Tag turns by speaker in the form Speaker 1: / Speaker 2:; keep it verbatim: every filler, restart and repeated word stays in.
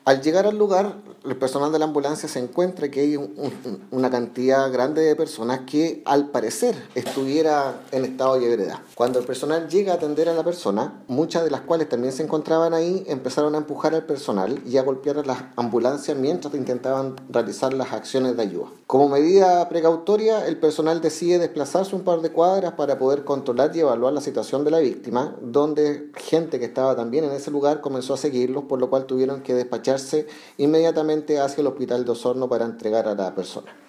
Speaker 1: Al llegar al lugar, el personal de la ambulancia se encuentra que hay un- un- una cantidad grande de personas que al parecer estuviera en estado de ebriedad. Cuando el personal llega a atender a la persona, muchas de las cuales también se encontraban ahí, empezaron a empujar al personal y a golpear a las ambulancias mientras intentaban realizar las acciones de ayuda. Como medida precautoria, el personal decide desplazarse un par de cuadras para poder controlar y evaluar la situación de la víctima, donde gente que estaba también en ese lugar comenzó a seguirlos, por lo cual tuvieron que despacharse inmediatamente hacia el hospital de Osorno para entregar a la persona.